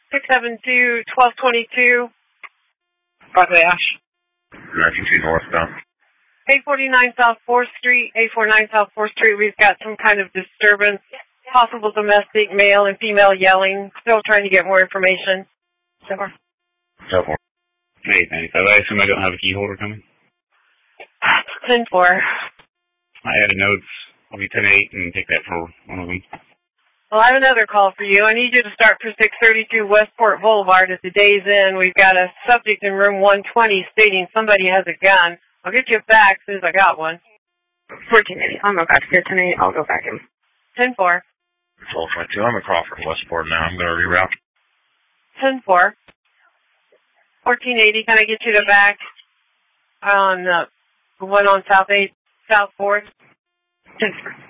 672-1222. Roger, Ash. American 2 northbound. 849 South 4th Street, 849 South 4th Street. We've got some kind of disturbance, possible domestic, male and female yelling. Still trying to get more information. So far. 895. I assume I don't have a key holder coming? 10-4. I had a note. I'll be 10-8 and take that for one of them. Well, I have another call for you. I need you to start for 632 Westport Boulevard at the day's end. We've got a subject in room 120 stating somebody has a gun. I'll get you back as soon as I got one. 1480. I'm about to get 10-8. I'll go back in. 10-4. 1222. I'm in Crawford, Westport now. I'm going to reroute. 10-4. 1480. Can I get you to back on the one on South 4th? 10-4.